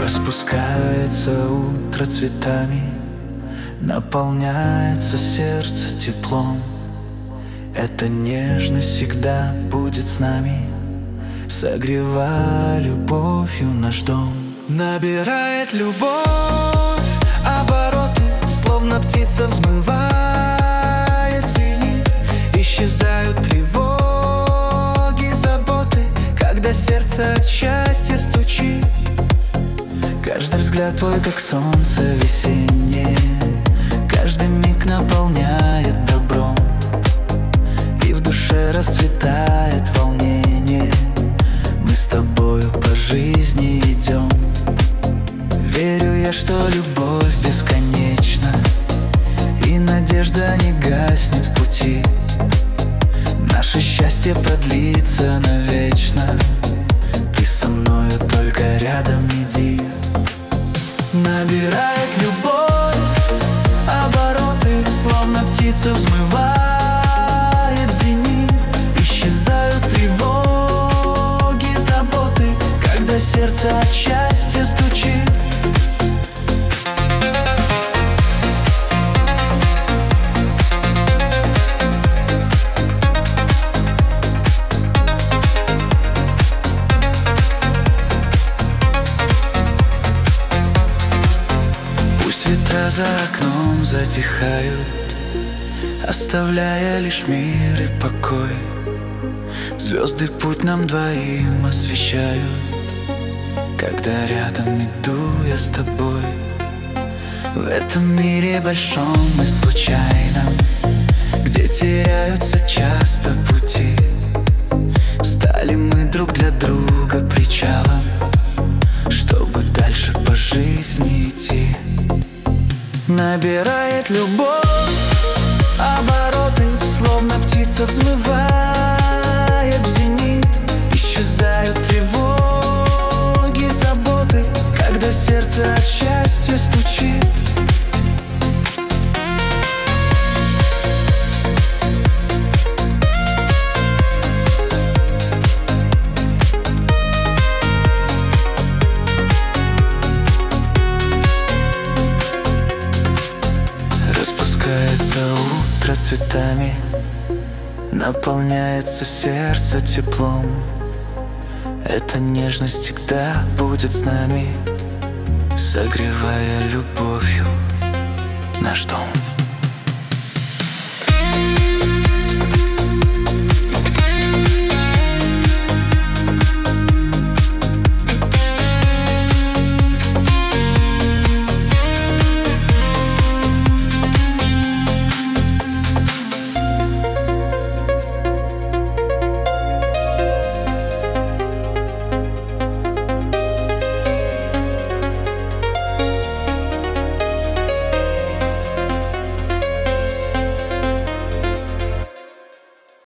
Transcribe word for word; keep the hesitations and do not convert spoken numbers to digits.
Распускается утро цветами, наполняется сердце теплом. Эта нежность всегда будет с нами, согревая любовью наш дом. Набирает любовь обороты, словно птица взмывает в зенит. Исчезают тревоги, заботы, когда сердце от счастья стучит. Каждый взгляд твой, как солнце весеннее, каждый миг наполняет добром, и в душе расцветает волнение. Мы с тобою по жизни идем. Верю я, что любовь бесконечна, и надежда не гаснет в пути. Наше счастье продлится навечно. Ты со мною, только рядом иди. Набирает любовь обороты, словно птица взмывает в зенит. Исчезают тревоги, заботы, когда сердце от счастья стучит. Ветра за окном затихают, оставляя лишь мир и покой. Звезды путь нам двоим освещают, когда рядом иду я с тобой. В этом мире большом и случайном, где теряются часто пути, стали мы друг для друга причалом, чтобы дальше по жизни идти. Набирает любовь обороты, словно птица взмывает в зенит. Исчезают тревоги, заботы, когда сердце от счастья стучит. Распускается утро цветами, наполняется сердце теплом. Эта нежность всегда будет с нами, согревая любовью наш дом.